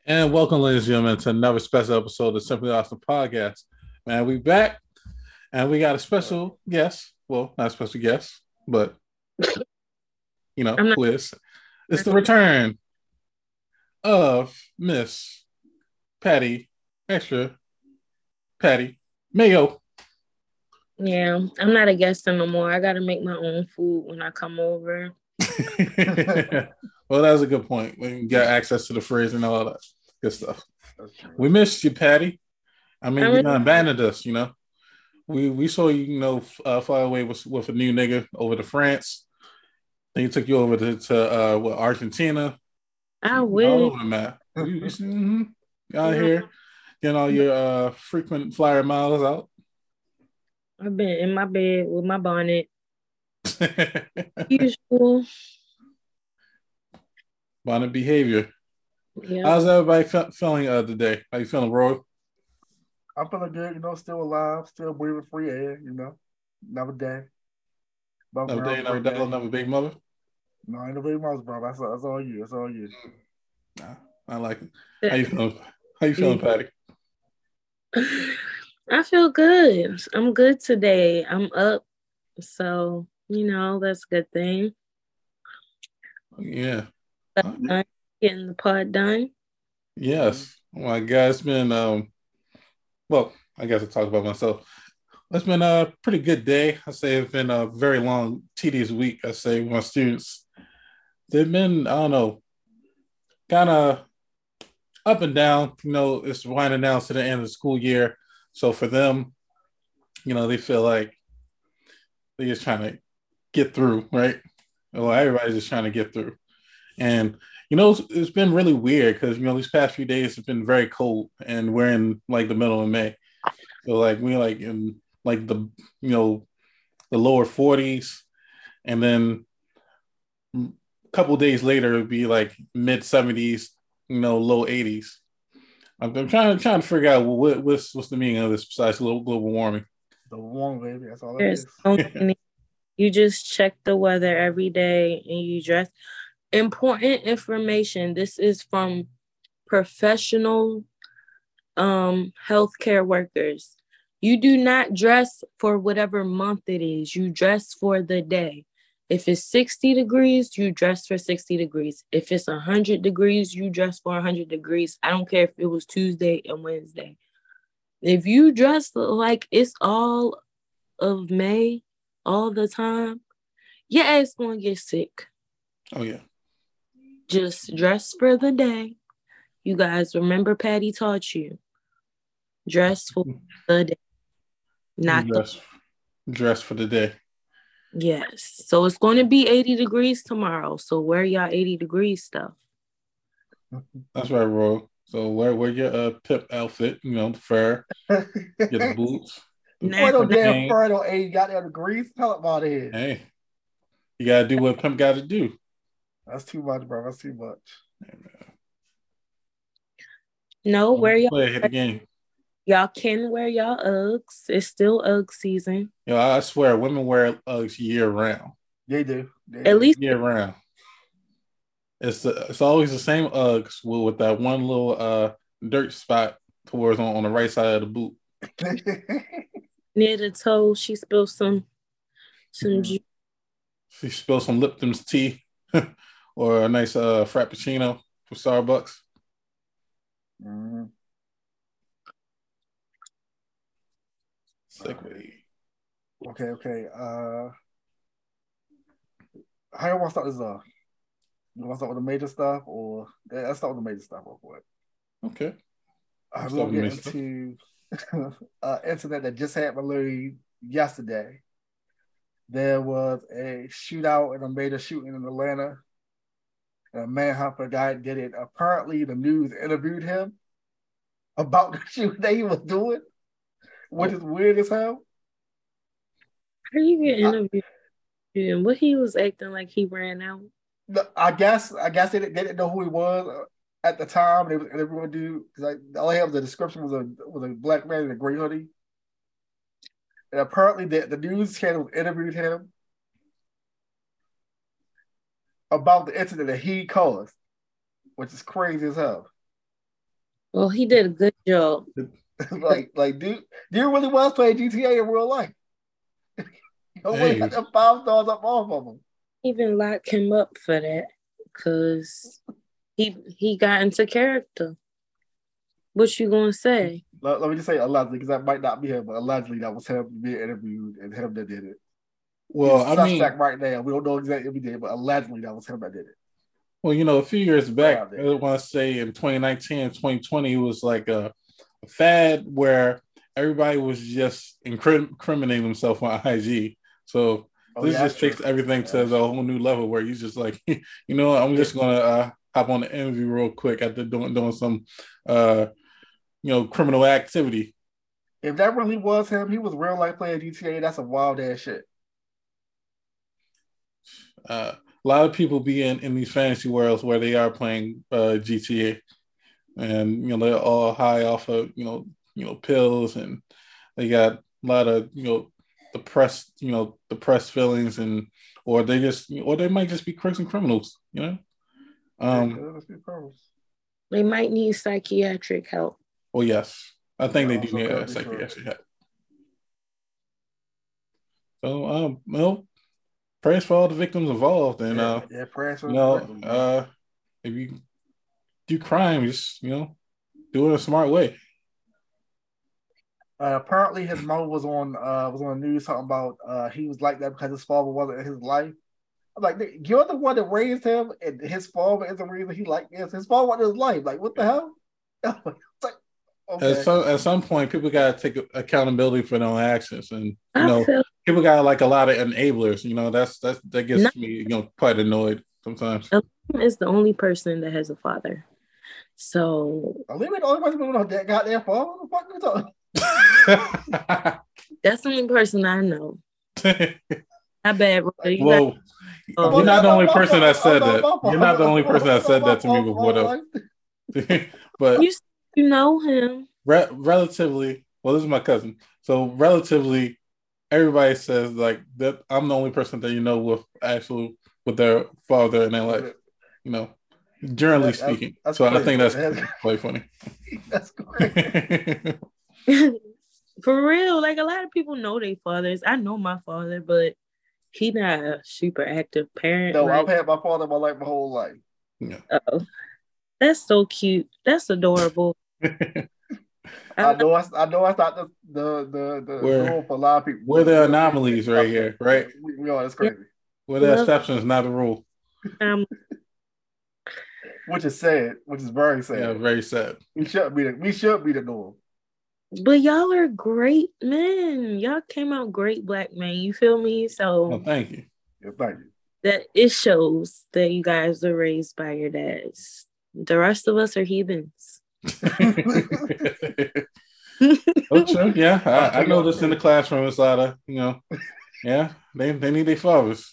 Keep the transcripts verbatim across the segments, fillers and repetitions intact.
And welcome, ladies and gentlemen, to another special episode of Simply Awesome Podcast. Man, we back and we got a special guest. Well, not a special guest, but you know I'm not who is. It's the return of Miss Patty, extra Patty Mayo. yeah, I'm not a guest no more. I gotta make my own food when I come over. Well, that's a good point. We got access to the fridge and all that good stuff. That's true. We missed you, Patty. I mean, I you mean, done abandoned us, you know. We we saw you, you know, uh, fly away with with a new nigga over to France. Then he took you over to, to uh, what, Argentina. I All wish. over the map. You, you, mm-hmm. Out No, here getting all your uh, frequent flyer miles out. I've been in my bed with my bonnet. Usual. Bonnet behavior. Yeah. How's everybody fe- feeling uh, today? How you feeling, Roy? I'm feeling good, you know, still alive, still breathing free air, you know. Another day. Above Another day, ground, another great day. dollar, another big mother. No, ain't no baby mouse, bro. That's, that's all you. That's all you. Nah, I like it. How you feeling? How you feeling, Patty? I feel good. I'm good today. I'm up. So, you know, that's a good thing. Yeah. Uh, Getting the pod done. Yes. Oh my God, it's been um. Well, I guess I'll talk about myself. It's been a pretty good day. I say it's been a very long, tedious week. I say my students, they've been, I don't know, kind of up and down. You know, it's winding down to the end of the school year. So for them, you know, they feel like they're just trying to get through, right? Well, everybody's just trying to get through. And, you know, it's, it's been really weird because, you know, these past few days have been very cold and we're in like the middle of May. So like we like in like the, you know, the lower forties, and then a couple days later it'd be like mid seventies, you know, low eighties. I'm, I'm trying to trying to figure out what, what's what's the meaning of this besides global, global warming. The warm baby, that's all it There's is. so many. You just check the weather every day and you dress. Important information. This is from professional um healthcare workers. You do not dress for whatever month it is. You dress for the day. If it's sixty degrees, you dress for sixty degrees. If it's one hundred degrees, you dress for one hundred degrees. I don't care if it was Tuesday and Wednesday. If you dress like it's all of May all the time, your ass gonna get sick. Oh yeah, Just dress for the day. You guys remember Patty taught you. Dress for the day, not the dress dress for the day. yes. So it's going to be eighty degrees tomorrow. So wear y'all eighty degrees stuff. That's right, Ro. So wear wear your uh, pip outfit, you know, the fur, get the boots, the, Nah, Boy, no the nah. damn chain. fur, no eight goddamn degrees. Tell it about it. Hey, you gotta do what pimp got to do. That's too much, bro. That's too much. No, wear y'all. Play hit the game. Y'all can wear y'all Uggs. It's still Ugg season. You know, I swear, women wear Uggs year round. They do. They At do. least Year round. It's the, it's always the same Uggs with, with that one little uh dirt spot towards on, on the right side of the boot. near the toe, she spilled some some Mhm. juice. She spilled some Lipton's tea or a nice uh frappuccino from Starbucks. Mhm. Segue. Okay, okay. Uh, how you want to start this off? You want to start with the major stuff, or yeah, let's start with the major stuff real quick. Okay. Uh, Let's we're start gonna with get me. into uh incident that just happened literally yesterday. There was a shootout and a major shooting in Atlanta. And a manhunt for a guy did it. Apparently, the news interviewed him about the shooting that he was doing, which Oh, is weird as hell. How you get I, interviewed? And what he was acting like he ran out. I guess I guess they, didn't- they didn't know who he was at the time. They was interviewing dude because like, all I have the description was a was a black man in a gray hoodie. And apparently, the, the news channel interviewed him about the incident that he caused, which is crazy as hell. Well, he did a good job. like, like, dude, dude really was playing G T A in real life. Nobody Hey. got them five stars up off of him. Even lock him up for that because he he got into character. What you gonna say? Let, let me just say allegedly, because that might not be him, but allegedly that was him being interviewed and him that did it. Well, He's I suspect mean, right now. We don't know exactly if he did, but allegedly that was him that did it. well, you know, a few years back, Right I want to say in twenty nineteen and twenty twenty, it was like a, a fad where everybody was just incriminating themselves on I G. So Oh, this yeah, just takes true. everything Yeah, to the whole new level where you just like, you know, I'm just gonna uh, hop on the interview real quick after doing doing some, uh, you know, criminal activity. If that really was him, he was real life playing G T A. That's some wild ass shit. Uh, a lot of people be in, in these fantasy worlds where they are playing uh, G T A, and you know they're all high off of you know you know pills, and they got a lot of you know depressed you know depressed feelings, and or they just or they might just be crooks and criminals, you know. Um, They might need psychiatric help. well, yes, I think Yeah, they do also need could a be true. psychiatric help. So, um, well, praise for all the victims involved, and Yeah, uh, yeah, prayers for you the know, victims, man. uh, if you do crime, just you know, do it a smart way. Uh, apparently, his mom was on uh, was on the news talking about uh, he was like that because his father wasn't in his life. I'm like, you're the one that raised him, and his father is the reason he like this. His father wasn't in his life. Like, what the hell? Like, At okay. some at some point, people gotta take accountability for their own actions, and you I know, feel people got like a lot of enablers. You know, that's that's that gets not me you know quite annoyed sometimes. Aleem is the only person that has a father. So Aleem the only person who that goddamn father. What the fuck are you talking? that's the only person I know. Not bad, bro. You well, got, you're not the only person that said not that. my You're fault. not the only person that It's not said my that to me fault for before, my though. life. But you you know him. re- relatively, well, this is my cousin. So relatively, everybody says like that. I'm the only person that you know with actual with their father in their life. You know, generally That, that's, speaking. that's So I crazy. think that's That's, quite funny. that's crazy. For real, like a lot of people know their fathers. I know my father, but he not a super active parent. No, like, I've had my father in my life my whole life. Yeah. Oh, that's so cute. That's adorable. I know I, I know that's not the the the, the we're, norm for a lot of people. We're the you know, anomalies right here, right? We, we are. That's crazy. We're the exceptions, not the rule. Um, which is sad. Which is very sad. Yeah, very sad. We should be the we should be the norm. But y'all are great men. Y'all came out great black men. You feel me? So well, thank you. Yeah, thank you. That it shows that you guys are raised by your dads. The rest of us are heathens. Oh, true. Yeah, I, I know this in the classroom. It's a lot of, you know, yeah, they, they need their fathers.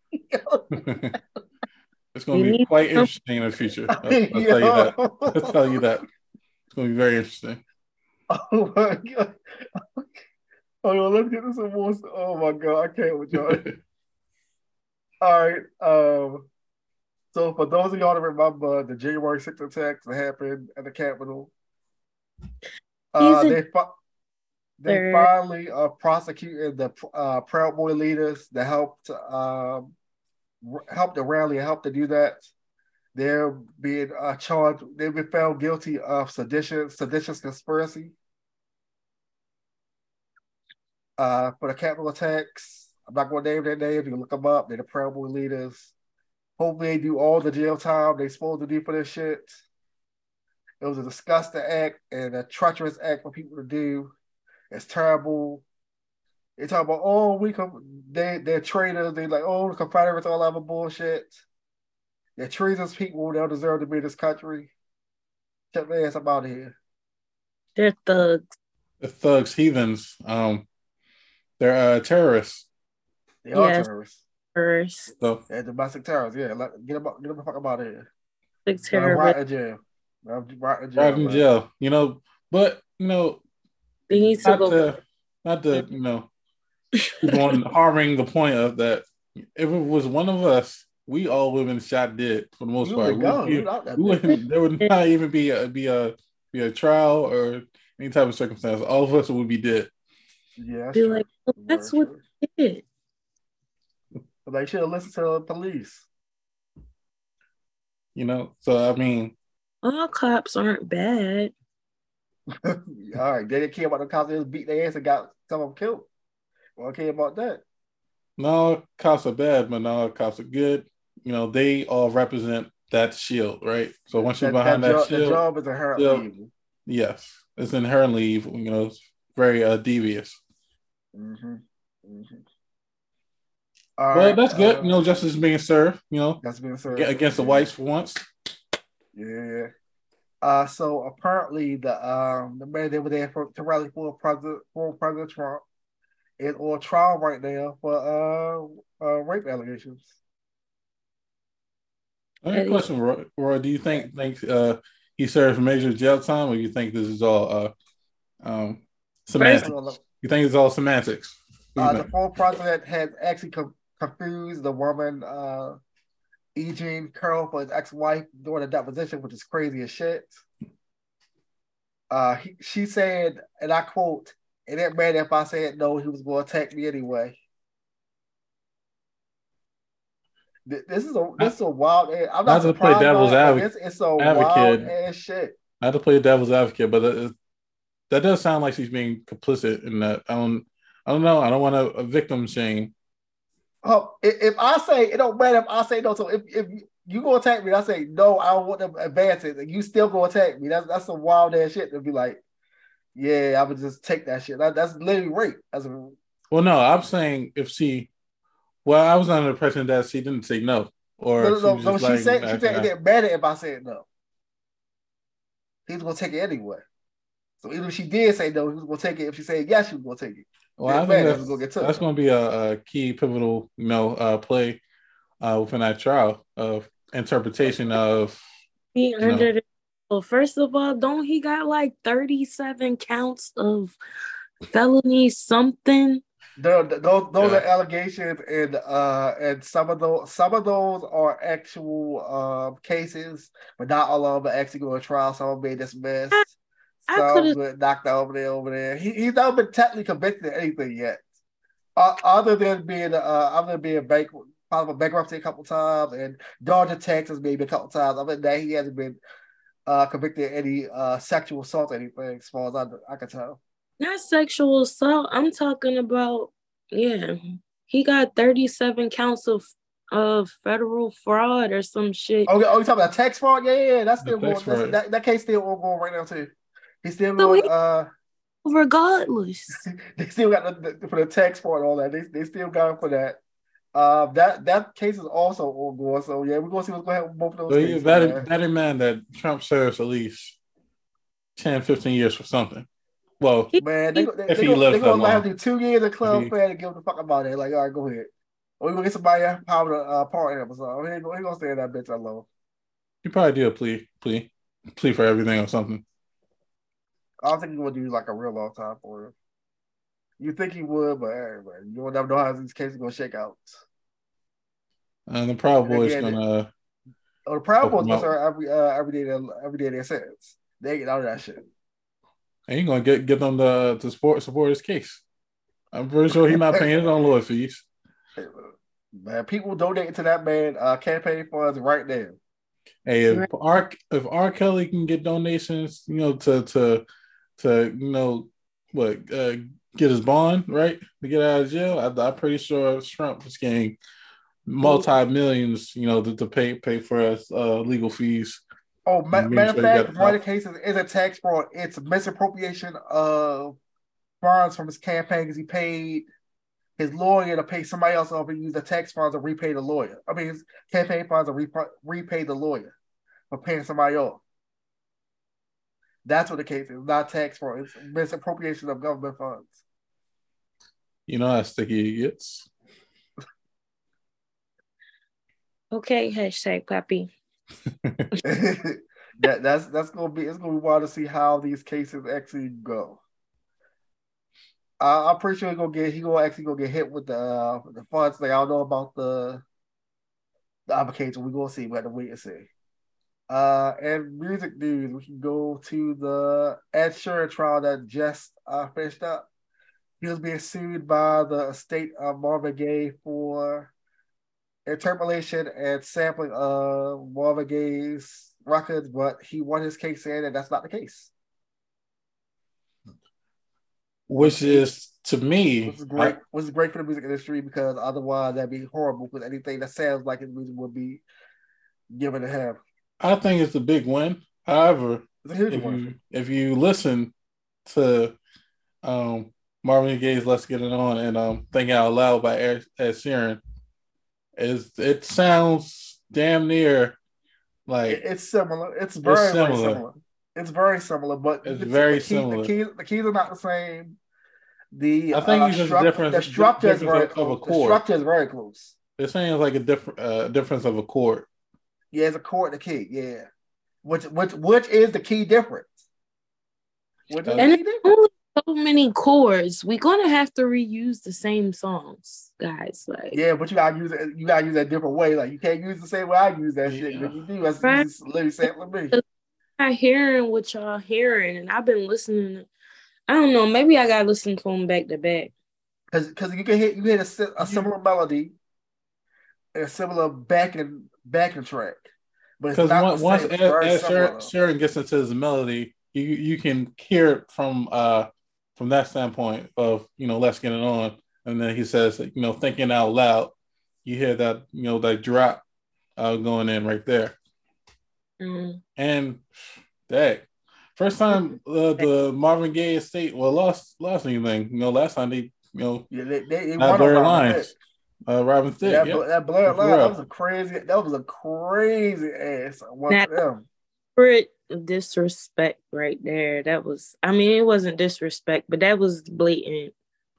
It's going to be quite interesting in the future. I'll, I'll tell you that. I'll tell you that. It's going to be very interesting. Oh my God. Hold on, let's get this some more. Oh my God, I can't with y'all. All right. Um, so for those of y'all that remember the January sixth attacks that happened at the Capitol, uh, they fi- they finally uh, prosecuted the uh, Proud Boy leaders that helped um, helped the rally and helped to do that. They're being uh, charged. They've been found guilty of sedition, seditious conspiracy uh, for the Capitol attacks. I'm not going to name their names. You can look them up. They're the Proud Boy leaders. Hopefully, they do all the jail time they're supposed to do for this shit. It was a disgusting act and a treacherous act for people to do. It's terrible. They talk about, oh, we come, they, they're traitors. They like, oh, the Confederates, all that other bullshit. They're treasonous people. They don't deserve to be in this country. Check their ass up out of here. They're thugs. The thugs, heathens. Um, they're uh, terrorists. They are yes. terrorists. Terrorists. So, they're domestic terrorists. Yeah, let, get them, get them the fuck up out of here. Big terrorists. Right in jail. Right in jail. Right in jail. You know, but you know, they need to not go. To, not to, you know, keep on harming the point of that. If it was one of us, we all would have been shot dead for the most you part. Would go. We, we, we wouldn't. There would not even be a be a be a trial or any type of circumstance, all of us would be dead. Yeah, that's Be true. like, well, that's what they did. But they should have listened to the police. You know, so I mean, all cops aren't bad. All right, they didn't care about the cops. They just beat their ass and got some of them killed. Well, I care about that. No, cops are bad, but no, cops are good. You know, they all represent that shield, right? So once you're That, behind that, that job, the shield, job is inherently shield, evil. yes, it's inherently evil. You know, it's very uh, devious. Mm-hmm. Mm-hmm. All well, right, that's good. Uh, you know, justice is being served. You know, that's being served against yeah. the whites for once. Yeah. Uh, so apparently the um the man they were there for to rally for President for President Trump is on trial right now for uh, uh rape allegations. I have a question, Roy. Roy. Do you think think uh he serves major jail time, or you think this is all uh um semantics? First, you think it's all semantics? Uh, the former president has actually co- confused the woman uh E. Jean Carroll for his ex-wife during a deposition, which is crazy as shit. Uh, he, she said, and I quote, "It didn't matter if I said no, he was going to attack me anyway." This is a this is a wild. I'm not, not surprised to play devil's by it, advocate. This is a wild ass shit. Not to play devil's advocate, but that, that does sound like she's being complicit in that. I don't, I don't know. I don't want to a victim shame. Oh, if, if I say it don't matter if I say no, so if if you gonna attack me, I say no, I don't want them advances, and you still gonna attack me. That's that's some wild ass shit to be like, yeah, I would just take that shit. That, that's literally rape. That's a, well, no, I'm saying if she, well, I was under the impression that she didn't say no, or no, no, she, no, was no, just she like, said she said it didn't matter if I said no. He's gonna take it anyway. So even if she did say no, he was gonna take it. If she said yes, she was gonna take it. Well, I think that's, gonna, get that's gonna be a, a key pivotal, you know, uh, play uh, within that trial of interpretation of. He under the, well, first of all, don't he got like thirty-seven counts of felony something? The, the, those those yeah. are allegations, and uh, and some of those some of those are actual uh, cases, but not all of them are actually going to trial. Some of them being dismissed. Some been knocked over there, over there. He, he's not been technically convicted of anything yet, uh, other than being uh, other than being bankrupt, part of a bankruptcy a couple times, and dodging taxes maybe a couple times. Other than that, he hasn't been uh, convicted of any uh, sexual assault or anything, as far as I, I can tell. Not sexual assault. I'm talking about, yeah. He got thirty-seven counts of of federal fraud or some shit. Oh, oh you talking about tax fraud? Yeah, yeah, that's still going. That's, that that case still going right now too. He's still so going. He, uh, regardless, they still got the, the, for the tax fraud and all that. They they still got him for that. Uh, that that case is also ongoing. So yeah, we're gonna see what's going to happen with both of those. So cases, better, man. better man that Trump serves at least ten, fifteen years for something. Well, man, they, they, if they, he lives they're gonna let him do two years of club fair to give him the fuck about it. Like, all right, go ahead. Or we gonna get somebody power to uh, part him or something. He ain't gonna, he gonna stay in that bitch alone. You probably do a plea, plea, plea for everything or something. I don't think he would do like a real long time for him. You think he would, but hey, man, you don't never know how these cases gonna shake out. And the Proud Boys gonna. Oh, the Proud Boys gonna start every uh, every day every day their sentence. They get out of that shit. And you're gonna get get them to to support support his case. I'm pretty sure he's not paying his own lawyer fees. Man, people donating to that man uh, campaign funds right now. Hey, if R if R. Kelly can get donations, you know, to to to you know what uh, get his bond right to get out of jail, I, I'm pretty sure Trump is getting multi millions, you know, to, to pay pay for his uh, legal fees. Oh, ma- matter of sure fact, one of the cases is a tax fraud. It's misappropriation of funds from his campaign because he paid his lawyer to pay somebody else off and use the tax funds to repay the lawyer. I mean, his campaign funds to rep- repay the lawyer for paying somebody off. That's what the case is, not tax fraud. It's misappropriation of government funds. You know how sticky it gets. Okay, hashtag Pappy. that that's that's gonna be it's gonna be wild to see how these cases actually go. Uh, I'm pretty sure he's gonna get he gonna actually gonna get hit with the uh, the funds. Like I don't know about the the application. We're gonna see. We have to wait and see. Uh, and music news, we can go to the Ed Sheeran trial that just uh, finished up. He was being sued by the estate of Marvin Gaye for interpolation and sampling of Marvin Gaye's records, but he won his case saying that that's not the case. Which is, to me, which is great. I, which is great for the music industry, because otherwise that'd be horrible, because anything that sounds like his music would be given to him. I think it's a big win. However, if you, if you listen to um, Marvin Gaye's "Let's Get It On" and um, "Thinking Out Loud" by Ed, Ed Sheeran, is it sounds damn near like it, it's similar. It's very, it's similar. very similar. It's very similar, but it's very the key, similar. The keys, the keys are not the same. The I think uh, it's just stru- difference. The structure difference is very of, close. Of a chord. The structure is very close. They're saying it's like a different uh, difference of a chord. Yeah, it's a chord and a key. Yeah, which which which is the key difference. Which is and the key difference. So many chords. We're gonna have to reuse the same songs, guys. Like yeah, but you gotta use it. You gotta use that different way. Like you can't use the same way I use that yeah. shit. If you do, that's right. Just literally sampling me. I'm hearing what y'all hearing, and I've been listening. I don't know. Maybe I gotta listen to them back to back. Because because you can hit you hit a, a similar melody, and a similar backing backing track. But because once, once Ed, Ed Sheeran gets into his melody, you you can hear it from uh from that standpoint of, you know, let's get it on, and then he says, you know, thinking out loud. You hear that, you know, that drop uh, going in right there, mm. and that. First time uh, the Marvin Gaye estate well lost lost anything. You know, last time they, you know, yeah, they, they, they uh, Blurred Lines, uh, Robin Thicke. That, yeah. that Blurred Lines, that was a crazy, that was a crazy ass one for them. Separate disrespect right there. That was, I mean, it wasn't disrespect, but that was blatant,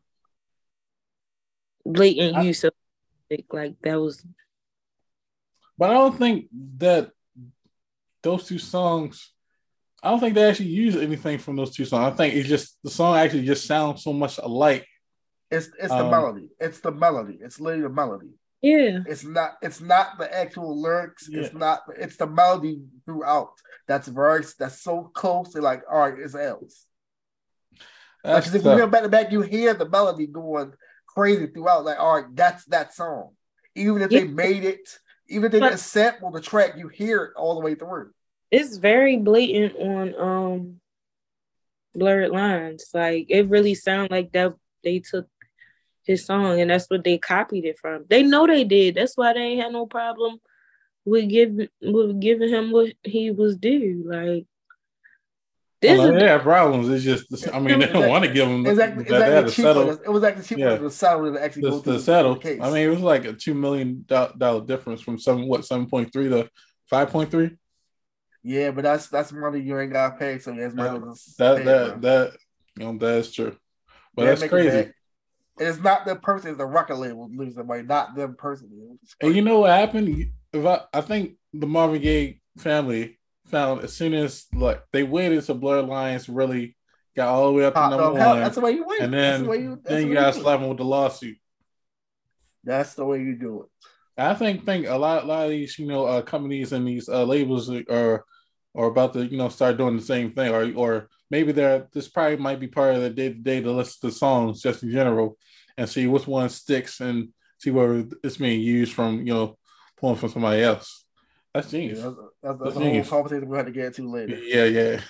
blatant I, use of it. Like that was. But I don't think that those two songs. I don't think they actually use anything from those two songs. I think it's just the song actually just sounds so much alike. It's it's um, the melody. It's the melody. It's literally the melody. Yeah. It's not it's not the actual lyrics. Yeah. It's not it's the melody throughout. That's very that's so close to like all right, it's else. Like if you hear back to back, you hear the melody going crazy throughout. Like, all right, that's that song. Even if yeah. they made it, even if they didn't sample the track, you hear it all the way through. It's very blatant on um Blurred Lines. Like it really sounded like that they took his song and that's what they copied it from. They know they did. That's why they ain't had no problem with giving with giving him what he was due. Like this well, is, they have problems. It's just I mean they don't want to give him exactly, that they had to settle. It was like the cheaper yeah. to settle to actually the, go through the settle. The case. I mean it was like a two million dollar difference from seven what seven point three to five point three. Yeah, but that's that's money you ain't got paid, so that's money. Uh, that paid, that bro. that you know that's true, but yeah, that's crazy. It's not the person; it's the record label losing money, not them personally. And you know what happened? If I, I think the Marvin Gaye family found as soon as like they waited to Blurred Lines really got all the way up to number one. That's the way you wait. And then the you, then you got to slap them with the lawsuit. That's the way you do it. I think think a lot, a lot of these, you know, uh, companies and these uh, labels are are about to, you know, start doing the same thing, or or maybe they're this probably might be part of the day to day to listen to songs just in general and see which one sticks and see where it's being used from, you know, pulling from somebody else. That's genius. Yeah, that's, that's, that's a whole conversation we have to get to later. Yeah, yeah.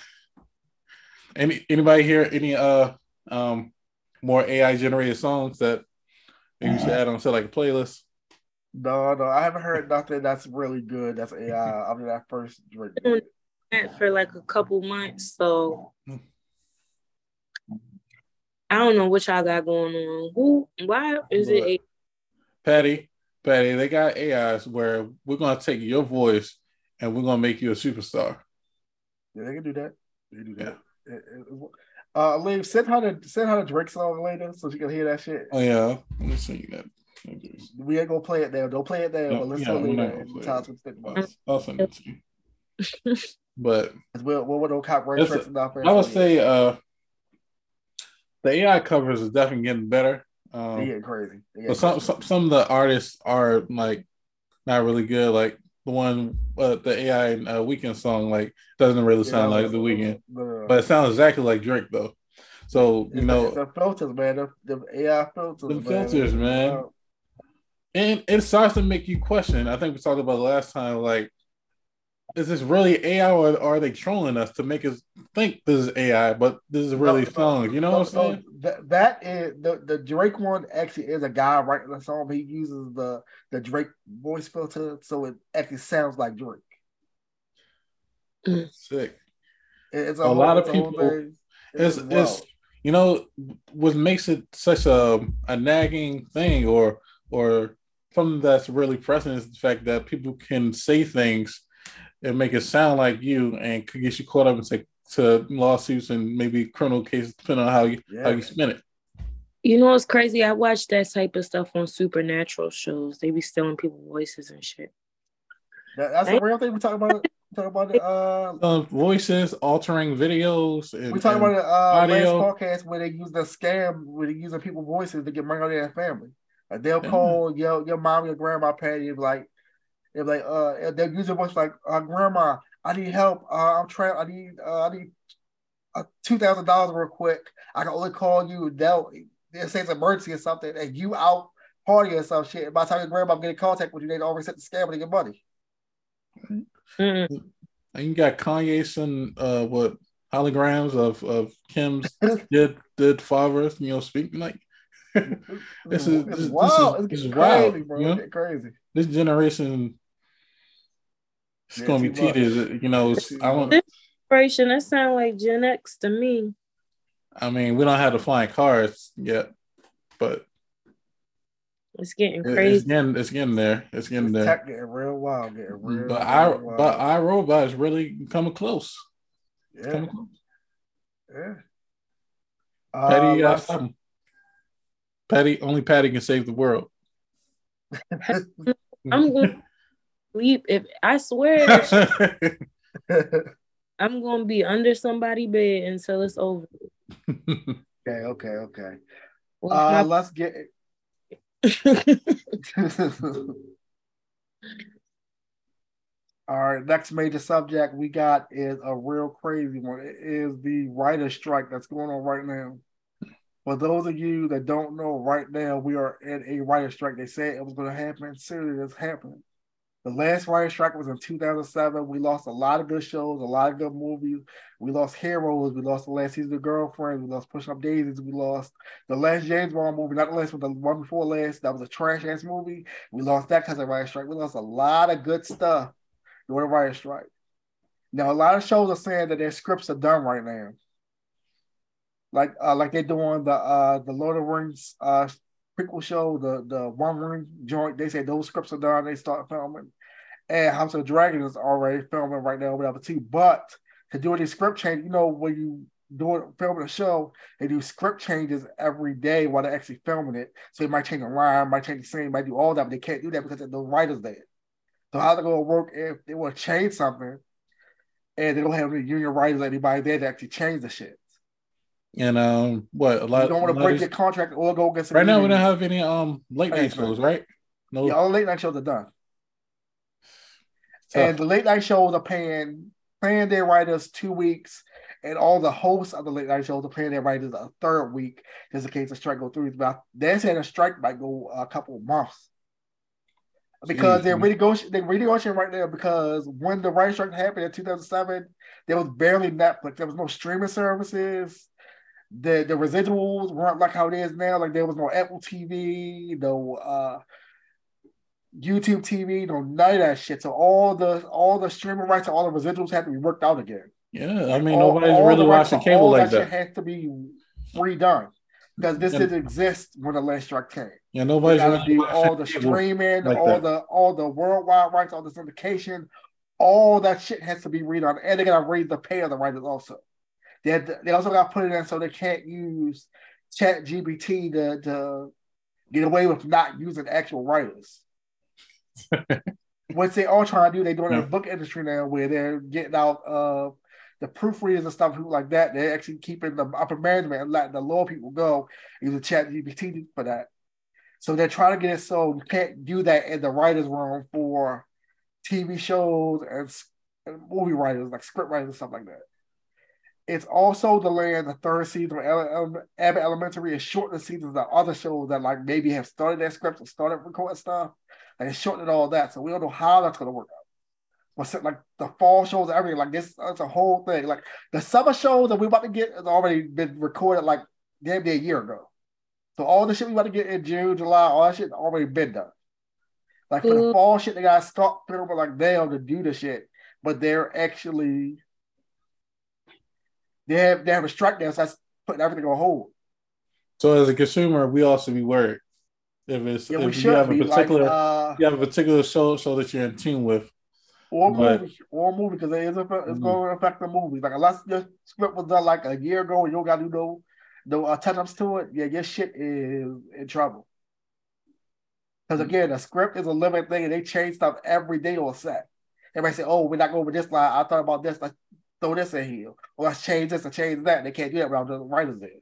Any anybody here any uh um more A I generated songs that maybe you should add on to like a playlist? No, no, I haven't heard nothing that's really good. That's A I. I mean, that first drink for like a couple months, so I don't know what y'all got going on. Who? Why is but, it? A- Patty, Patty, they got A Is where we're gonna take your voice and we're gonna make you a superstar. Yeah, they can do that. They can do that. Yeah. It, it, it, uh, Liv, send her the send her the Drake song later so she can hear that shit. Oh yeah, let me see that. We ain't gonna play it there. Don't play it there. No, but let's yeah, later. I'll, I'll send it to you. But we'll, we'll, we'll copyright tracks and stuff. I would say uh, the A I covers is definitely getting better. Um, they getting crazy. They but some, some some of the artists are like not really good. Like the one, uh, the A I uh, Weekend song, like doesn't really Yeah, sound that like was the Weekend, the, but it sounds exactly like Drake though. So you it's the, it's know, the filters, man. The, the A I filters, the man. filters, man, Wow. and it starts to make you question. I think we talked about last time, like, is this really A I or are they trolling us to make us think this is A I, but this is really No, no, songs? You know what no, I'm no. saying? That that is the the Drake one. Actually, is a guy writing the song. He uses the the Drake voice filter, so it actually sounds like Drake. Sick. It- it's a A whole, lot it's of a whole people. thing. It It's is it's wild. you know what makes it such a a nagging thing, or or something that's really pressing, is the fact that people can say things and make it sound like you and could get you caught up into to lawsuits and maybe criminal cases, depending on how you how Yeah, you spin it. You know what's crazy? I watch that type of stuff on supernatural shows. They be stealing people's voices and shit. that, that's a Ain't real thing. We talk about it. We talk about it. Uh, Uh, voices, altering videos, we and, talked about and it uh last audio. podcast where they use the scam where they using people's voices to get money out of their family. Like they'll Yeah. call your your mom, your grandma, Patty, and be like, they're like, uh, they'll use their voice like, uh, grandma, I need help. Uh, I'm trying. I need, uh, I need uh, two thousand dollars real quick. I can only call you. They'll they'll say it's an emergency or something, and you out party or some shit. By the time your grandma get in contact with you, they already set the scam to get money. mm. And you got Kanye some uh what holograms of of Kim's dead dead father, you know, speaking like this is It's this, this is wild. It's this is getting wild, crazy, you bro. It's know. getting crazy. This generation is Yeah, gonna be too much. tedious, you know. It's, Too I much. don't This generation, that sound like Gen X to me. I mean we don't have the flying cars yet, but It's getting it, it's crazy. getting it's getting there. It's getting This there. tech getting real wild. Getting real, But real I but wild. I robot is really coming close. It's Yeah, coming close. yeah. Uh, Patty, uh, let's. stop him. Patty, only Patty can save the world. I'm going to sleep. If I swear, if I'm going to be under somebody's bed until it's over. Okay, okay, okay. With Uh, my let's get. All right, next major subject we got is a real crazy one. It is the writer strike that's going on right now. For those of you that don't know, right now we are in a writer strike. They said it was going to happen. Seriously, it's happening. The last writer strike was in two thousand seven. We lost a lot of good shows, a lot of good movies. We lost Heroes. We lost the last season of Girlfriends. We lost Pushing Up Daisies. We lost the last James Bond movie, not the last one, the one before last. That was a trash ass movie. We lost that because of writer strike. We lost a lot of good stuff during the writer strike. Now, a lot of shows are saying that their scripts are done right now. Like uh, like they're doing the uh, the Lord of the Rings uh, prequel show, the the One Ring joint. They say those scripts are done. They start filming, and House of the Dragon is already filming right now, whatever too. But to do any script change, you know, when you do it, filming a show, they do script changes every day while they're actually filming it. So they might change a line, might change the scene, might do all that, but they can't do that because there's no writers there. So how's it going to work if they want to change something and they don't have any union writers or anybody there to actually change the shit? And um, what a You lot, don't a want to lot break of your contract or go against the right now we don't union have any um late night anything. shows, right? Yeah, No, all the late night shows are done. And tough. the late night shows are paying paying their writers two weeks, and all the hosts of the late night shows are paying their writers a third week, just in case the strike go through. But they're saying a strike might go a couple of months because Jeez, they're man. renegotiating. They're renegotiating right now because when the writer strike happened in two thousand seven, there was barely Netflix. There was no streaming services. The the residuals weren't like how it is now. Like there was no Apple T V, no uh, YouTube T V, no none of that shit. So all the all the streaming rights and all the residuals have to be worked out again. Yeah, I Like mean all nobody's all really the rights watching for cable all like that shit that. has to be redone because this And didn't exist when the last strike came. yeah, They nobody's got to really do watching all the cable streaming, like all that. the all the worldwide rights, all the syndication, all that shit has to be redone, and they got to raise the pay of the writers also. They had to, they also got to put it in so they can't use Chat G P T to to get away with not using actual writers. What they all trying to do, they're doing in the Yeah. book industry now, where they're getting out uh, the proofreaders and stuff like that. They're actually keeping the upper management and letting the lower people go using Chat G P T for that. So they're trying to get it so you can't do that in the writers' room for T V shows and, and movie writers, like script writers and stuff like that. It's also delaying the third season of Abbott Elementary is shortening seasons of other shows that like maybe have started their scripts and started recording stuff. Like it's shortening all that. So we don't know how that's gonna work out. But like the fall shows and everything, like this, it's a whole thing. Like the summer shows that we're about to get has already been recorded like damn near a year ago. So all the shit we about to get in June, July, all that shit already been done. Like for the fall shit, they gotta start filming like now to do the shit, but they're actually they have they have a strike now, so that's putting everything on hold. So as a consumer, we also be worried if it's yeah, if you have a particular like, uh, you have a particular show show that you're in tune with. Or but, movie, or movie, because it is it's mm-hmm. going to affect the movies. Like unless your script was done like a year ago, and you don't got to do no no uh, touch ups to it. Yeah, your shit is in trouble. Because again, a script is a living thing, and they change stuff every day on set. Everybody say, "Oh, we're not going with this line. I thought about this. Let's throw this in here. Or let's change this and change that." And they can't do that without the writers in.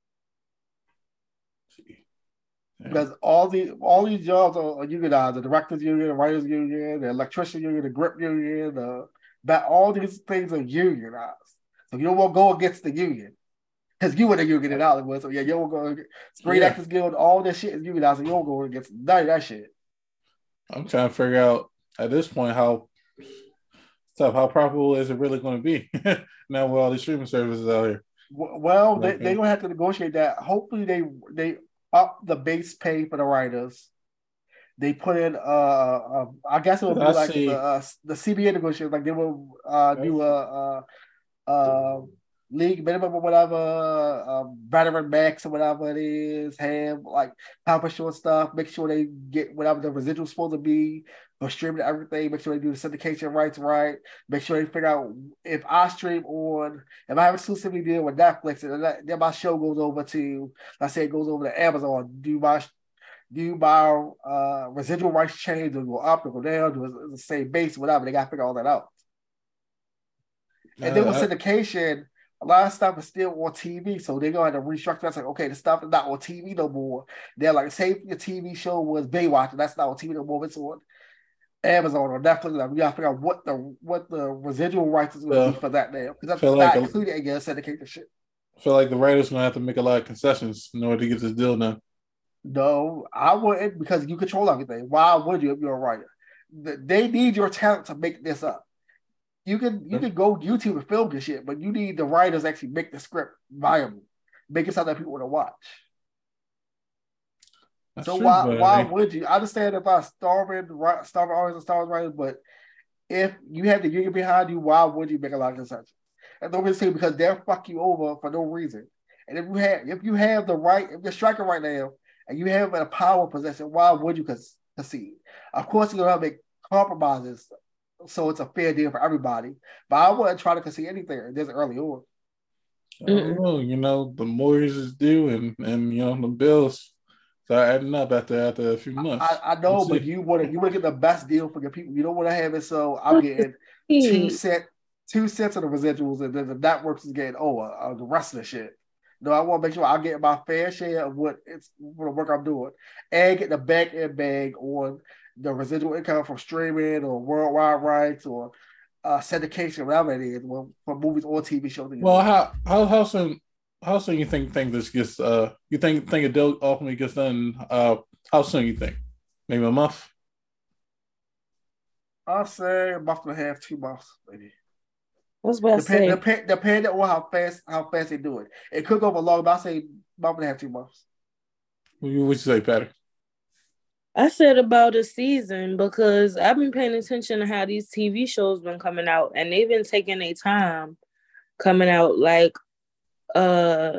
Yeah. Because all the all these jobs are, are unionized: the directors union, the writers union, the electrician union, the grip union, the that all these things are unionized. So you don't want to go against the union. Because you were the union in Hollywood. So yeah, you don't go Screen yeah. Actors Guild, all this shit is unionized, so you don't go against none of that shit. I'm trying to figure out at this point how stuff, how profitable is it really going to be now with all these streaming services out here? Well, okay. they they gonna have to negotiate that. Hopefully they they up the base pay for the writers. They put in, uh, uh I guess it would be I like see. the uh, the C B A negotiations, like they will uh, do a, a, a league minimum or whatever, uh, veteran max or whatever it is, have like power show stuff. Make sure they get whatever the residual's supposed to be for streaming everything. Make sure they do the syndication rights right. Make sure they figure out if I stream on, if I have exclusivity deal with Netflix, and that, then my show goes over to, let's say it goes over to Amazon, do my do my uh, residual rights change or go up or go down, do it the same base, whatever. They got to figure all that out. And uh, then with I, syndication, a lot of stuff is still on T V, so they're going to restructure. That's like, okay, the stuff is not on T V no more. They're like, say your T V show was Baywatch, and that's not on T V no more. It's on Amazon or Netflix. Like, we got to figure out what the what the residual rights is going to well, be for that now, because that's not like included in your syndication shit. I feel like the writers going to have to make a lot of concessions in order to get this deal done. No, I wouldn't, because you control everything. Why would you if you're a writer? They need your talent to make this up. You can you can go YouTube and film this shit, but you need the writers to actually make the script viable, make it something that people want to watch. That's so true, why why I... would you? I understand if I starving starving artists and starving writers, but if you had the union behind you, why would you make a lot of concessions? And don't really say because they'll fuck you over for no reason. And if you have if you have the right, if you're striking right now, and you have a power possession, why would you concede? Of course, you're gonna have to make compromises, so it's a fair deal for everybody. But I wouldn't try to concede anything this early on. I don't know, you know, the mortgages due and and you know the bills start adding up after after a few months. I, I know, but you want to you want to get the best deal for your people. You don't want to have it so I'm getting two cent two cents of the residuals, and then the networks is getting oh uh, the rest of the shit. No, I want to make sure I get my fair share of what it's for the work I'm doing, and get the back end bag on the residual income from streaming or worldwide rights or uh, syndication, whatever it is, for movies or T V shows. Well, how how how soon how soon you think think this gets uh you think think a deal ultimately gets done? Uh, how soon you think? Maybe a month. I'll say a month and a half, two months, maybe. What's about Depend, depend, depending on how fast how fast they do it. It could go for long, but I say month and a half, two months. What you say, Patty? I said about a season, because I've been paying attention to how these T V shows been coming out, and they've been taking their time coming out. Like uh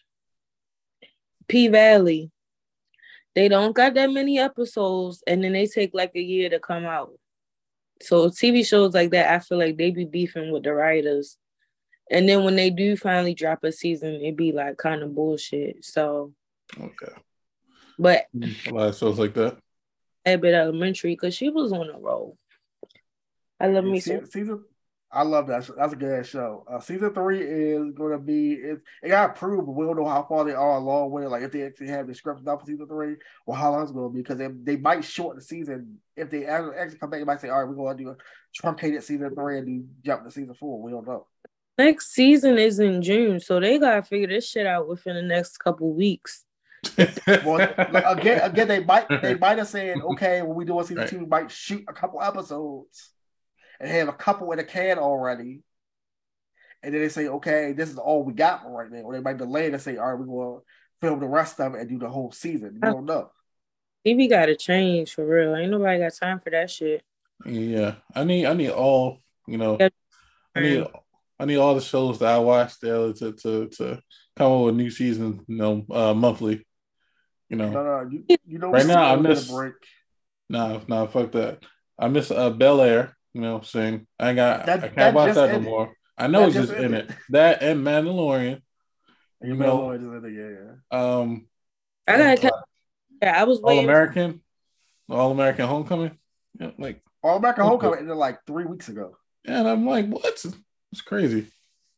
P-Valley, they don't got that many episodes, and then they take like a year to come out. So T V shows like that, I feel like they be beefing with the writers. And then when they do finally drop a season, it be like kind of bullshit. So okay. But a lot of shows like that. Abbott Elementary, because she was on a roll. I love yeah, me season, season I love that. That's a good show. Uh, season three is going to be it. It got approved, but we don't know how far they are along with it. Like if they actually have the script done for season three, or how long it's going to be. Because they, they might shorten the season if they actually come back. They might say, "All right, we're going to do a truncated season three and do jump to season four." We don't know. Next season is in June, so they gotta figure this shit out within the next couple weeks. Well, again, again, they might they might have said, "Okay, when we do a season right. two, we might shoot a couple episodes." And have a couple in the can already, and then they say, "Okay, this is all we got for right now." Or they might delay it and say, "All right, we're going to film the rest of it and do the whole season." You don't know. T V got to change for real. Ain't nobody got time for that shit. Yeah, I need, I need all, you know, I need, I need all the shows that I watch there to to to come up with new seasons, you know, uh, monthly. You know, no, no, you, you know, right now I miss. Break. No, no, fuck that. I miss uh, Bel Air. You know what I'm saying? I got that, I can't watch that no more. I know it's just in it. That and Mandalorian. You know, Mandalorian, yeah, yeah. Um, I gotta catch. Yeah, I was All American, All American Homecoming. Yeah, like All American Homecoming ended like three weeks ago. Yeah, and I'm like, what? It's crazy.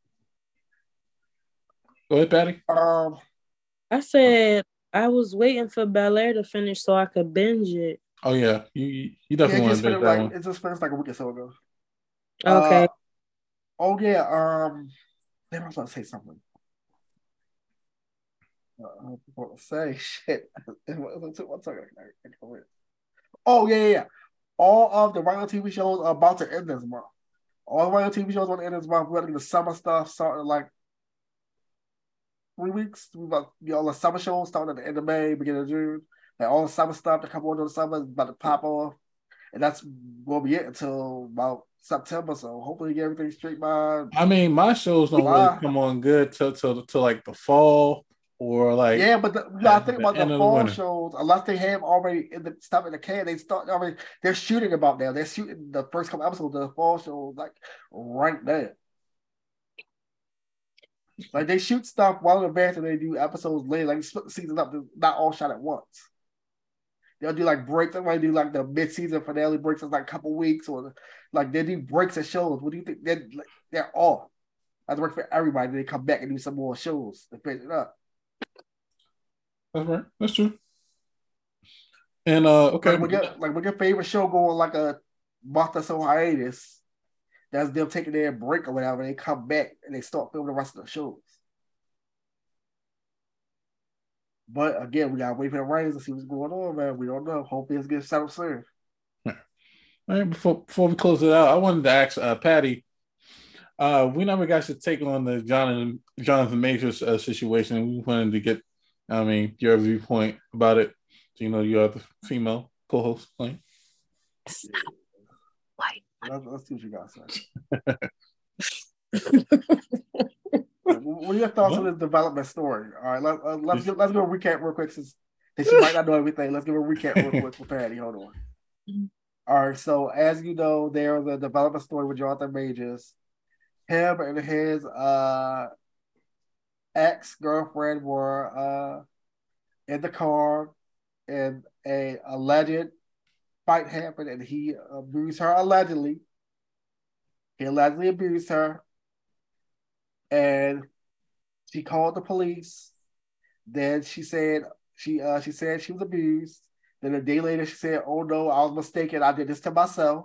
Go ahead, Patty. Um, I said I was waiting for Bel Air to finish so I could binge it. Oh yeah, you you definitely yeah, want to binge that like, one. It just finished like a week or so ago. Okay. Uh, oh yeah. Um, I was about to say something. Uh, I was about to say shit. Oh yeah, yeah, yeah. All of the regular T V shows are about to end this month. All the regular T V shows are going to end this month. We're going to get the summer stuff starting like three weeks. We about you know, all the summer shows starting at the end of May, beginning of June. Like all the summer stuff that come on in the summer is about to pop off. And that's will be it until about September. So hopefully get everything straight by. I mean, my shows don't by, really come on good till till till like the fall or like yeah, but the, you gotta think about the fall the shows. Unless they have already in the stuff in the can, they start already. They're shooting about now. They're shooting the first couple episodes of the fall shows like right there. Like they shoot stuff while in advance and they do episodes later. Like split the season up, not all shot at once. They'll do like breaks. They might do like the mid-season finale breaks in like a couple weeks, or like they do breaks of shows. What do you think? They're like, they're off. That's work for everybody. They come back and do some more shows to finish it up. That's right. That's true. And uh, okay, like we get like we your favorite show going like a month or so hiatus. That's them taking their break or whatever. They come back and they start filming the rest of the shows. But again, we gotta wait for the ratings to see what's going on, man. We don't know. Hopefully, it's getting settled soon. All right, before before we close it out, I wanted to ask uh, Patty. Uh, we never got to take on the Jonathan Jonathan Majors uh, situation. We wanted to get, I mean, your viewpoint about it. So, you know, you are the female co-host. Like. Stop. White. Let's, let's see what you got to say. What are your thoughts what? on this development story? All right, let, uh, let's give, let's give a recap real quick since she might not know everything. Let's give a recap real quick for Patty. Hold on. All right, so as you know, there was a development story with Jonathan Majors. Him and his uh, ex-girlfriend were uh, in the car, and a alleged fight happened, and he abused her allegedly. He allegedly abused her. And she called the police. Then she said she uh, she said she was abused. Then a day later she said, "Oh no, I was mistaken. I did this to myself."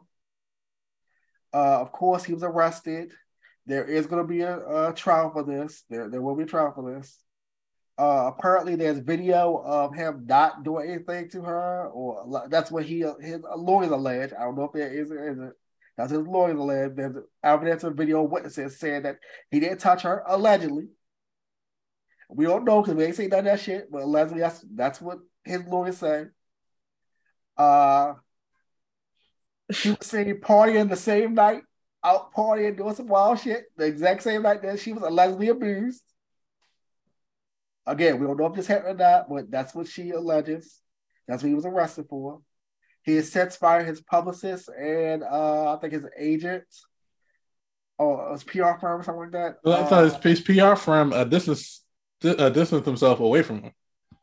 Uh, of course, he was arrested. There is going to be a, a trial for this. There there will be a trial for this. Uh, apparently, there's video of him not doing anything to her, or that's what he his lawyers allege. I don't know if there is or isn't. That's his lawyers allege. There's evidence of video witnesses saying that he didn't touch her, allegedly. We don't know because we ain't seen none of that shit, but allegedly that's, that's what his lawyers say. Uh, she was seen partying the same night, out partying, doing some wild shit, the exact same night that she was allegedly abused. Again, we don't know if this happened or not, but that's what she alleges. That's what he was arrested for. He has since fired his publicist and uh, I think his agent or his P R firm or something like that. Well, I thought uh, his, his P R firm uh, distance, uh, distanced himself away from him.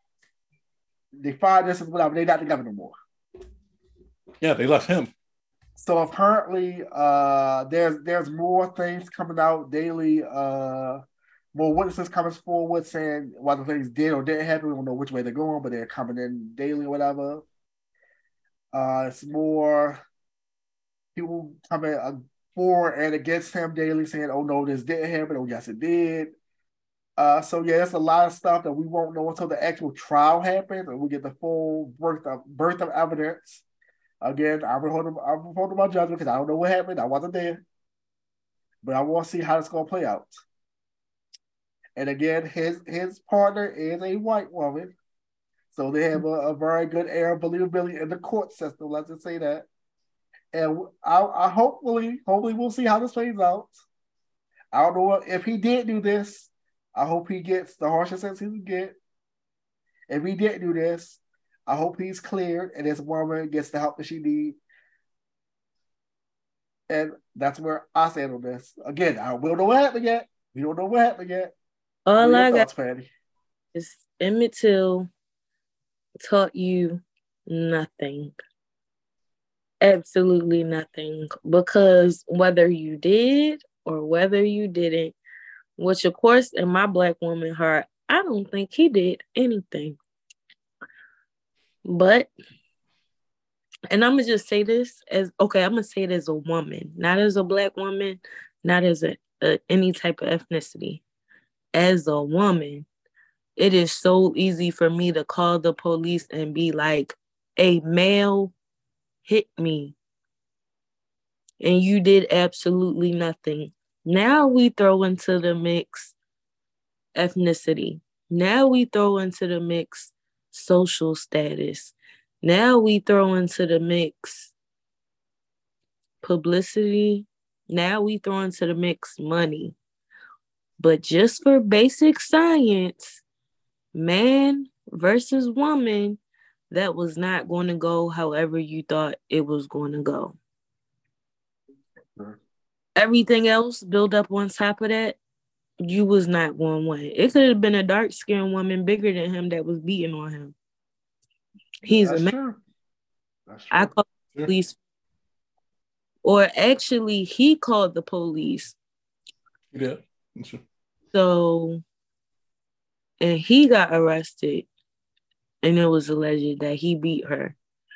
They fired this as whatever. They're not together no more. Yeah, they left him. So apparently, uh, there's there's more things coming out daily. Uh, more witnesses coming forward saying whether things did or didn't happen. We don't know which way they're going, but they're coming in daily or whatever. Uh, it's more people coming uh, for and against him daily, saying, "Oh no, this didn't happen." Oh yes, it did. Uh, so yeah, there's a lot of stuff that we won't know until the actual trial happens and we get the full birth of birth of evidence. Again, I'm holding I'm holding my judgment because I don't know what happened. I wasn't there, but I want to see how it's going to play out. And again, his his partner is a white woman, so they have a, a very good air of believability in the court system. Let's just say that. And I, I hopefully, hopefully we'll see how this plays out. I don't know if he did do this. I hope he gets the harshest sentence he can get. If he didn't do this, I hope he's cleared and this woman gets the help that she needs. And that's where I stand on this. Again, I will know what happened yet. We don't know what happened yet. All what are I your thoughts, got Patty? is Emmett Till taught you nothing. Absolutely nothing. Because whether you did or whether you didn't, which of course in my black woman heart, I don't think he did anything. But, and I'm going to just say this as, okay, I'm going to say it as a woman, not as a black woman, not as a, a any type of ethnicity. As a woman, it is so easy for me to call the police and be like, a male hit me and you did absolutely nothing. Now we throw into the mix ethnicity. Now we throw into the mix social status. Now we throw into the mix publicity. Now we throw into the mix money. But just for basic science, man versus woman, that was not going to go however you thought it was going to go. Sure. Everything else built up on top of that, you was not going to win. It could have been a dark-skinned woman bigger than him that was beating on him. He's That's a man. True. That's true. I called the police. Or actually, he called the police. Yeah. Sure. So, and he got arrested. And it was alleged that he beat her.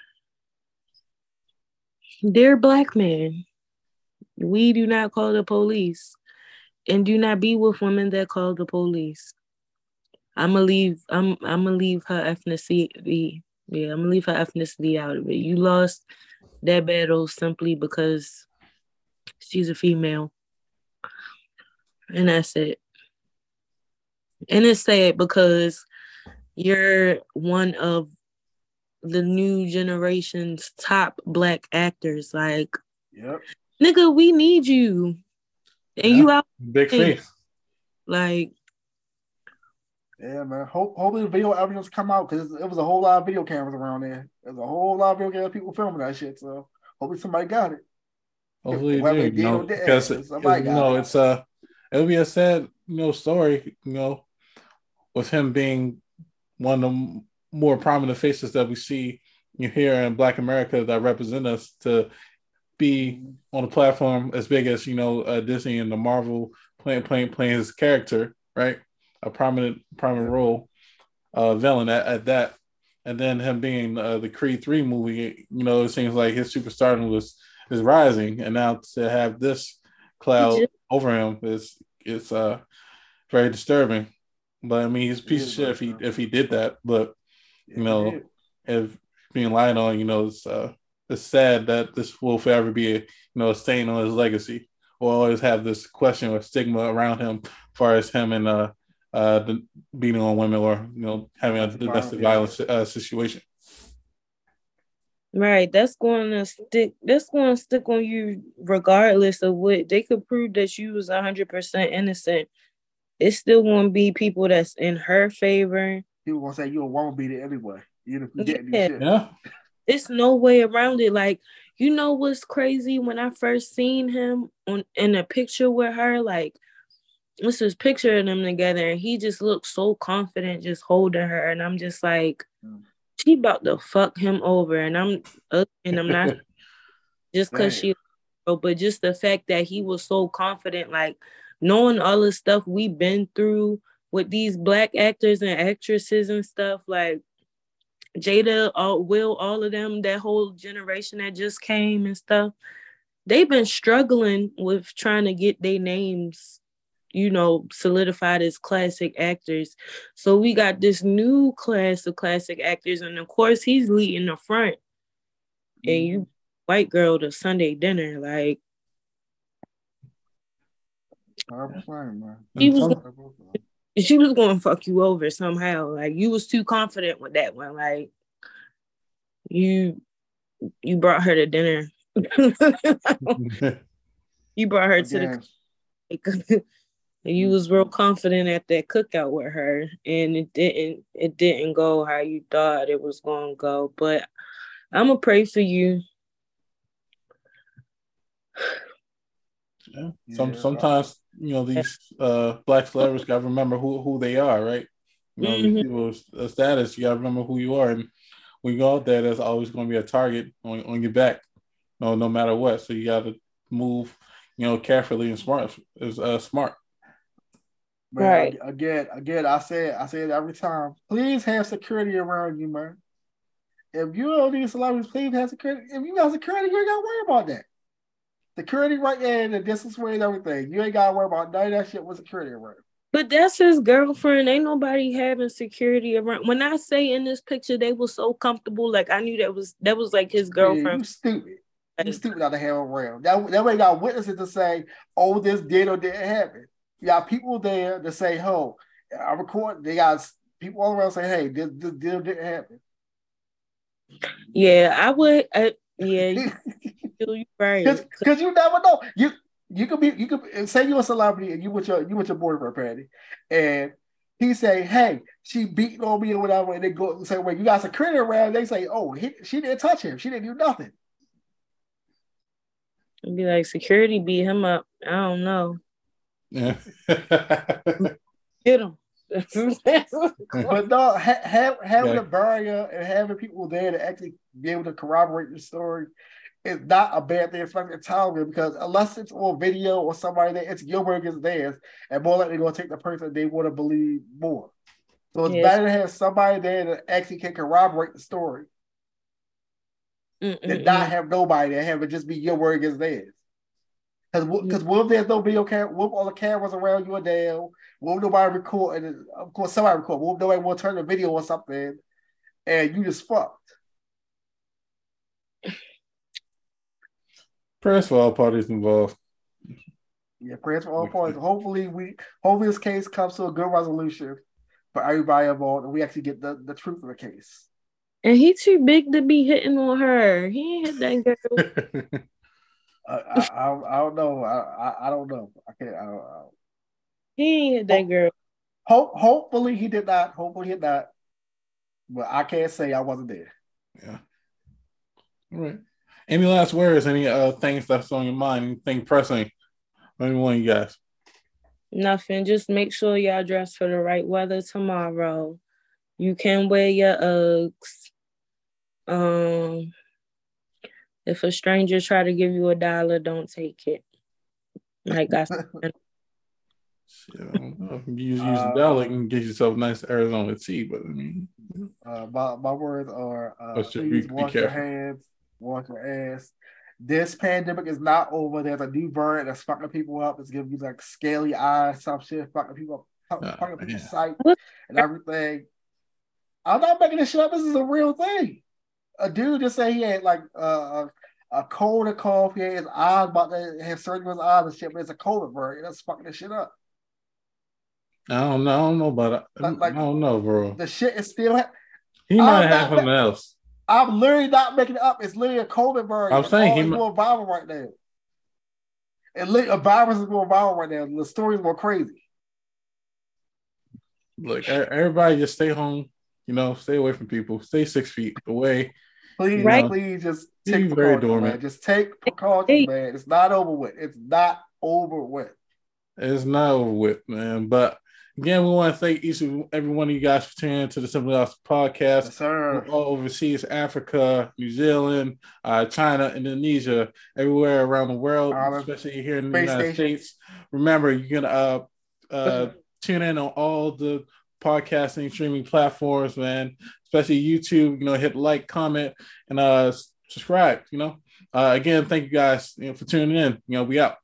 Dear black man, we do not call the police. And do not be with women that call the police. I'ma leave I'm I'ma leave her ethnicity. Yeah, I'm gonna leave her ethnicity out of it. You lost that battle simply because she's a female. And that's it. And it's sad because you're one of the new generation's top black actors. Like, yep. Nigga, we need you. And yeah. you out big face. Like, yeah, man. Hope hopefully the video evidence come out because it was a whole lot of video cameras around there. There's a whole lot of video cameras people filming that shit. So hopefully somebody got it. Hopefully they do, you know, because it, you know, it. it's a it'll be a sad, you know, story, you know, with him being one of the more prominent faces that we see you here in Black America that represent us to be on a platform as big as, you know, uh, Disney and the Marvel playing playing playing his character, right? A prominent prominent role, uh, villain at, at that, and then him being uh, the Creed three movie. You know, it seems like his superstardom was is rising, and now to have this cloud over him is it's uh very disturbing. But I mean, he's a piece of shit if he if he did that. But you know, if being lied on, you know, it's uh, it's sad that this will forever be a, you know, a stain on his legacy. We'll always have this question or stigma around him, as far as him and uh uh the beating on women or, you know, having a domestic violence uh, situation. Right, that's going to stick. That's going to stick on you, regardless of what they could prove that you was a hundred percent innocent. It's still going to be people that's in her favor. People gonna say you a woman beater anyway, even if you didn't do shit. Yeah, it's no way around it. Like, you know what's crazy? When I first seen him on in a picture with her, like this was picture of them together, and he just looked so confident, just holding her, and I'm just like. Mm. She about to fuck him over, and I'm uh, and I'm not. just because she, but just the fact that he was so confident, like knowing all the stuff we've been through with these black actors and actresses and stuff, like Jada, all, Will, all of them, that whole generation that just came and stuff, they've been struggling with trying to get their names, you know, solidified as classic actors. So we got this new class of classic actors, and of course he's leading the front. Mm-hmm. And you white girl to Sunday dinner, like I'm fine, man. She was, she was going to fuck you over somehow. Like you was too confident with that one. Like you, you brought her to dinner. You brought her to the. You was real confident at that cookout with her, and it didn't. It didn't go how you thought it was going to go. But I'm gonna pray for you. Yeah. Some sometimes you know these uh, black celebrities gotta remember who, who they are, right? You know, mm-hmm. People's status. You gotta remember who you are, and when you go out there, there's always going to be a target on, on your back, no no matter what. So you gotta move, you know, carefully and smart. Is uh, smart. Man, right. Again, again, I said, I said every time. Please have security around you, man. If you don't need celebrities, please have security. If you got security, you ain't got to worry about that. Security right there in the distance way and everything. You ain't got to worry about none of that shit with security around. But that's his girlfriend. Ain't nobody having security around. When I say in this picture, they were so comfortable. Like I knew that was that was like his girlfriend. Yeah, you stupid. You stupid not to have around. That that way, got witnesses to say, "Oh, this did or didn't happen." You got people there to say, "Oh, I record." They got people all around say, "Hey, this, this deal didn't happen." Yeah, I would. Uh, yeah, you, you right. Because you never know. You you could be you could say you're a celebrity and you with your you with your boyfriend, Patty, and he say, "Hey, she beating on me or whatever," and they go and say, "Well, you got security around." They say, "Oh, he, she didn't touch him. She didn't do nothing." It'd be like security beat him up. I don't know. Yeah. Get him. But no, ha- have, having yeah. a barrier and having people there to actually be able to corroborate the story is not a bad thing, especially in television, because unless it's on video or somebody there, it's your word against theirs, and more likely going to take the person they want to believe more. So it's yes. better to have somebody there that actually can corroborate the story Mm-mm-mm. than not have nobody there, have it just be your word against theirs. Because because what if there's no video camera? What if all the cameras around you are down? What if nobody record? And of course, somebody record. What if nobody will turn the video or something? And you just fucked. Prayers for all parties involved. Yeah, prayers for all parties. Hopefully, we hopefully this case comes to a good resolution for everybody involved, and we actually get the, the truth of the case. And he too big to be hitting on her. He ain't hit that girl. I, I, I don't know. I, I, I don't know. I can't. I don't, I don't. He ain't hit that girl. Hope, hopefully he did not. Hopefully he did not. But I can't say I wasn't there. Yeah. All right. Any last words? Any uh things that's on your mind? Anything pressing? Anyone you guys? Nothing. Just make sure y'all dress for the right weather tomorrow. You can wear your Uggs. Um. If a stranger try to give you a dollar, don't take it. Like I said. Shit, I don't know. If you use uh, a dollar, you can get yourself nice Arizona tea, but I mean. Uh, my, my words are uh, please wash your hands, wash your ass. This pandemic is not over. There's a new variant that's fucking people up. It's giving you like scaly eyes, some shit, fucking people up, oh, fucking people's sight and everything. I'm not making this shit up. This is a real thing. A dude just say he had like uh, a cold and cough. He had his eyes about to have surgery on his eyes and shit, but it's a COVID variant. That's fucking this shit up. I don't know. I don't know about it. Like, I don't know, bro. The shit is still. Ha- he might I'm have something ma- else. I'm literally not making it up. It's literally a COVID variant. I'm saying he's going viral right now. And li- a virus is going viral right now. The story's more crazy. Look, everybody just stay home. You know, stay away from people. Stay six feet away. Please, right. please just take precautions, man. Just take precautions, man. It's not over with. It's not over with. It's not over with, man. But Again, we want to thank each and every one of you guys for tuning in to the Simply Awesome podcast. Yes, sir. All overseas, Africa, New Zealand, uh, China, Indonesia, everywhere around the world, Ireland. especially here in the Space United station. States. Remember, you can uh, uh, tune in on all the podcasting streaming platforms, man, especially YouTube. You know, hit like, comment, and uh, subscribe. You know, uh, again, thank you guys, you know, for tuning in. You know, we out.